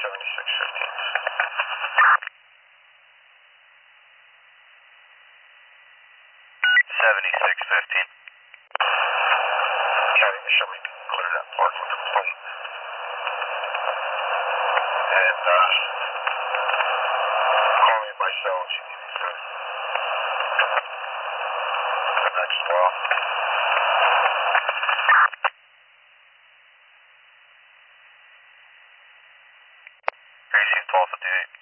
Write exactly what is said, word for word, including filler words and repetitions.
seventy-six fifteen. seventy-six fifteen. County, show me clear that parking complete. And uh, call me by cell if you need me for the next well. Receive twelve fifty-eight.